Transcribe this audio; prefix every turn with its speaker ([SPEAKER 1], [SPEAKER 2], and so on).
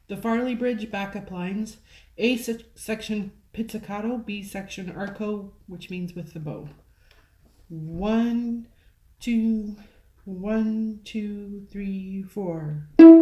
[SPEAKER 1] The Farley Bridge backup lines. A section pizzicato, B section arco, which means with the bow. 1, 2, 1, 2, 3, 4.